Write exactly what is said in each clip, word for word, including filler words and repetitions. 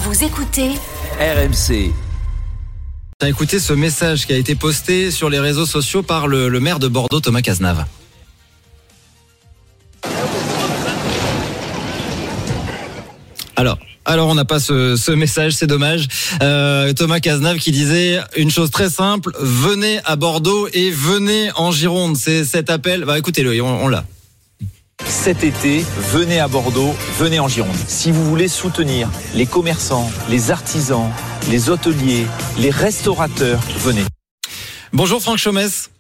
Vous écoutez R M C. Écoutez ce message qui a été posté sur les réseaux sociaux par le, le maire de Bordeaux, Thomas Cazenave. Alors, alors on n'a pas ce, ce message, c'est dommage. Euh, Thomas Cazenave qui disait une chose très simple, venez à Bordeaux et venez en Gironde. C'est cet appel. Bah, écoutez-le, on, on l'a. Cet été, venez à Bordeaux, venez en Gironde. Si vous voulez soutenir les commerçants, les artisans, les hôteliers, les restaurateurs, venez. Bonjour Franck Chaumès.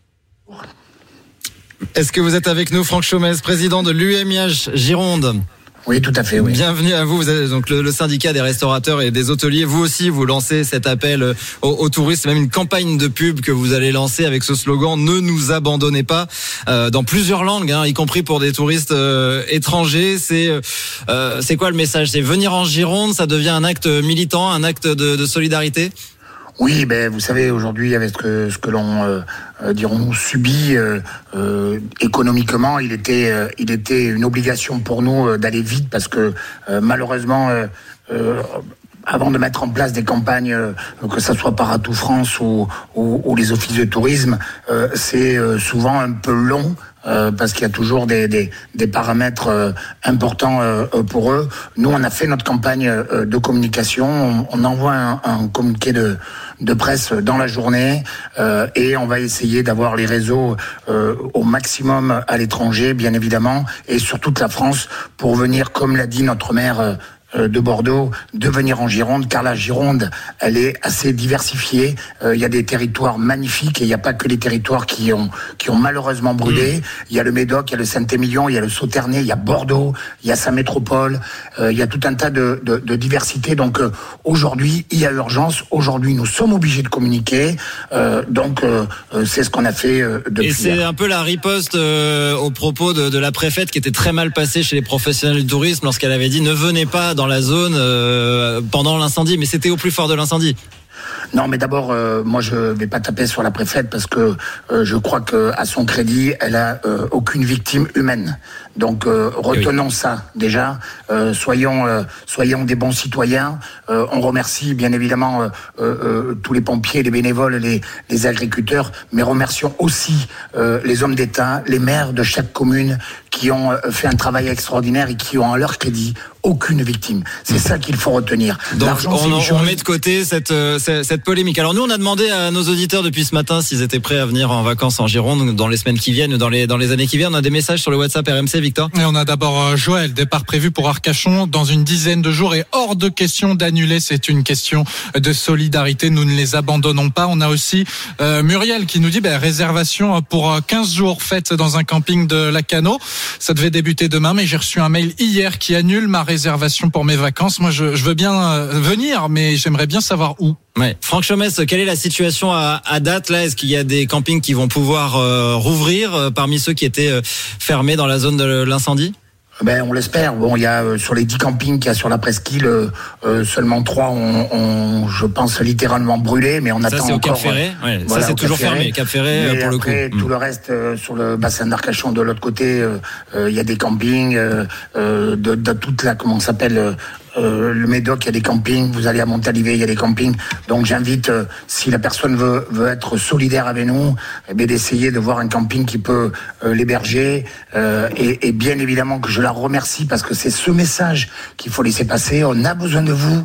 Est-ce que vous êtes avec nous, Franck Chaumès, président de l'U M I H Gironde? Oui, tout à fait, oui. Bienvenue à vous. Vous êtes donc le, le syndicat des restaurateurs et des hôteliers. Vous aussi, vous lancez cet appel aux, aux touristes. C'est même une campagne de pub que vous allez lancer avec ce slogan « Ne nous abandonnez pas euh, » dans plusieurs langues, hein, y compris pour des touristes euh, étrangers. C'est euh, c'est quoi le message? C'est venir en Gironde, ça devient un acte militant, un acte de, de solidarité? Oui, ben vous savez aujourd'hui avec ce que, ce que l'on euh, euh, dirons-nous subit euh, euh, économiquement, il était euh, il était une obligation pour nous euh, d'aller vite parce que euh, malheureusement euh, euh, avant de mettre en place des campagnes, euh, que ça soit par Atout France ou, ou, ou les offices de tourisme, euh, c'est euh, souvent un peu long. Euh, parce qu'il y a toujours des, des, des paramètres euh, importants euh, pour eux. Nous, on a fait notre campagne euh, de communication. On, on envoie un, un communiqué de, de presse dans la journée euh, et on va essayer d'avoir les réseaux euh, au maximum à l'étranger, bien évidemment, et sur toute la France pour venir, comme l'a dit notre maire euh, de Bordeaux, de venir en Gironde, car la Gironde, elle est assez diversifiée. Euh, il y a des territoires magnifiques et il n'y a pas que les territoires qui ont qui ont malheureusement brûlé. Mmh. Il y a le Médoc, il y a le Saint-Émilion, il y a le Sauternais, il y a Bordeaux, il y a sa métropole. Euh, il y a tout un tas de, de, de diversité. Donc euh, aujourd'hui, il y a urgence. Aujourd'hui, nous sommes obligés de communiquer. Euh, donc euh, c'est ce qu'on a fait euh, depuis. Et c'est un peu la riposte euh, aux propos de, de la préfète qui était très mal passée chez les professionnels du tourisme lorsqu'elle avait dit ne venez pas dans la zone euh, pendant l'incendie, mais c'était au plus fort de l'incendie. Non, mais d'abord, euh, moi, je vais pas taper sur la préfète parce que euh, je crois que à son crédit, elle a euh, aucune victime humaine. Donc, euh, retenons oui. ça déjà. Euh, soyons, euh, soyons des bons citoyens. Euh, on remercie bien évidemment euh, euh, tous les pompiers, les bénévoles, les, les agriculteurs, mais remercions aussi euh, les hommes d'État, les maires de chaque commune qui ont fait un travail extraordinaire et qui ont à leur crédit aucune victime. C'est mmh. ça qu'il faut retenir. Donc on, on, on met de côté cette, cette, cette polémique. Alors nous, on a demandé à nos auditeurs depuis ce matin s'ils étaient prêts à venir en vacances en Gironde dans les semaines qui viennent, dans les, dans les années qui viennent. On a des messages sur le WhatsApp R M C, Victor. Et on a d'abord Joël, départ prévu pour Arcachon dans une dizaine de jours et hors de question d'annuler. C'est une question de solidarité. Nous ne les abandonnons pas. On a aussi euh, Muriel qui nous dit bah, réservation pour quinze jours faite dans un camping de Lacanau. Ça devait débuter demain, mais j'ai reçu un mail hier qui annule ma réservation pour mes vacances. Moi, je, je veux bien venir, mais j'aimerais bien savoir où. Ouais. Franck Chaumès, quelle est la situation à, à date là? Est-ce qu'il y a des campings qui vont pouvoir euh, rouvrir euh, parmi ceux qui étaient euh, fermés dans la zone de l'incendie? Ben, on l'espère. Bon, il y a euh, sur les dix campings qu'il y a sur la presqu'île, euh, euh, seulement trois ont, ont, je pense, littéralement brûlé, mais on ça, attend c'est encore. Au Cap Ferré. Ouais, voilà, ça c'est toujours Cap fermé. Cap Ferré mais pour après, le coup. Tout mmh. le reste euh, sur le bassin d'Arcachon de l'autre côté, il euh, euh, y a des campings euh, euh, de, de toute la comment on s'appelle. Euh, Euh, le Médoc, il y a des campings. Vous allez à Montalivet, il y a des campings. Donc j'invite, euh, si la personne veut, veut être solidaire avec nous, eh bien, d'essayer de voir un camping qui peut euh, l'héberger. Euh, et, et bien évidemment que je la remercie parce que c'est ce message qu'il faut laisser passer. On a besoin de vous.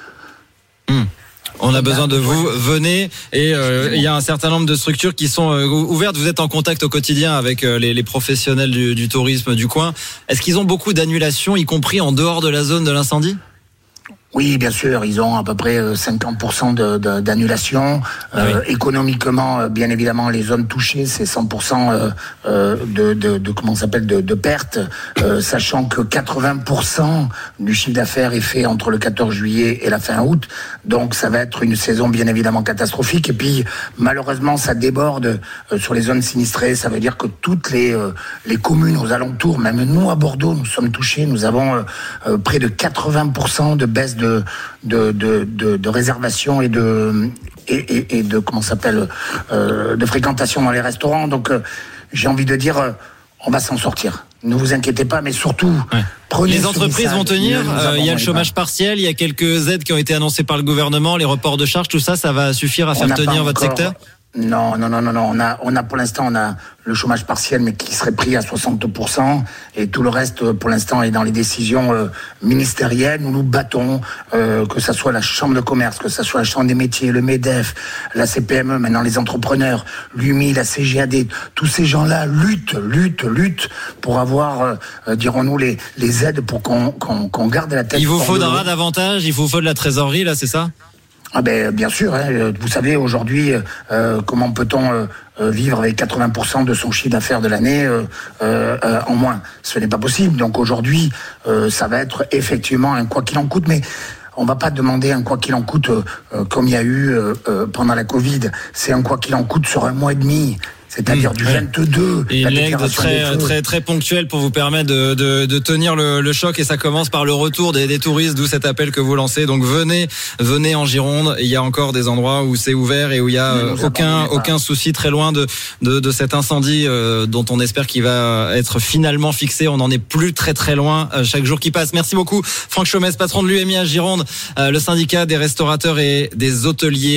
Mmh. On a besoin de vous, venez. Et euh, il y a un certain nombre de structures qui sont euh, ouvertes. Vous êtes en contact au quotidien avec euh, les, les professionnels du, du tourisme du coin. Est-ce qu'ils ont beaucoup d'annulations, y compris en dehors de la zone de l'incendie ? Oui, bien sûr, ils ont à peu près cinquante pour cent de, de, d'annulation. Ah oui. euh, économiquement, bien évidemment, les zones touchées, c'est cent pour cent euh, de, de, de comment ça s'appelle de, de pertes, euh, sachant que quatre-vingts pour cent du chiffre d'affaires est fait entre le quatorze juillet et la fin août. Donc, ça va être une saison bien évidemment catastrophique. Et puis, malheureusement, ça déborde euh, sur les zones sinistrées. Ça veut dire que toutes les euh, les communes aux alentours, même nous à Bordeaux, nous sommes touchés. Nous avons euh, euh, près de quatre-vingts pour cent de baisse de de de de, de réservation et de et, et, et de comment ça s'appelle euh, de fréquentation dans les restaurants. Donc euh, j'ai envie de dire euh, on va s'en sortir. Ne vous inquiétez pas, mais surtout, ouais. prenez les ce entreprises message, vont tenir. Il euh, y a le chômage pas. partiel, il y a quelques aides qui ont été annoncées par le gouvernement, les reports de charges, tout ça, ça va suffire à faire tenir votre encore... secteur? Non, non, non, non, non. On a, on a pour l'instant, on a le chômage partiel, mais qui serait pris à soixante pour cent, et tout le reste, pour l'instant, est dans les décisions euh, ministérielles. Nous nous battons, euh, que ça soit la Chambre de commerce, que ça soit la Chambre des métiers, le MEDEF, la C P M E, maintenant les entrepreneurs, l'U M I, la C G A D. Tous ces gens-là luttent, luttent, luttent pour avoir, euh, dirons-nous, les, les aides pour qu'on, qu'on, qu'on garde la tête. Il vous faudra davantage, il vous faut de la trésorerie, là, c'est ça? Ah ben bien sûr, hein, vous savez aujourd'hui euh, comment peut-on euh, vivre avec quatre-vingts pour cent de son chiffre d'affaires de l'année euh, euh, en moins. Ce n'est pas possible. Donc aujourd'hui, euh, ça va être effectivement un quoi qu'il en coûte, mais on va pas demander un quoi qu'il en coûte euh, comme il y a eu euh, euh, pendant la Covid. C'est un quoi qu'il en coûte sur un mois et demi. C'est-à-dire mmh, du vingt-deux. Et une aide très, très, très ponctuelle pour vous permettre de, de, de tenir le, le choc. Et ça commence par le retour des, des touristes, d'où cet appel que vous lancez. Donc venez, venez en Gironde. Il y a encore des endroits où c'est ouvert et où il y a aucun, aucun souci, très loin de, de, de cet incendie euh, dont on espère qu'il va être finalement fixé. On n'en est plus très, très loin euh, chaque jour qui passe. Merci beaucoup, Franck Chaumez, patron de l'U M I à Gironde, euh, le syndicat des restaurateurs et des hôteliers.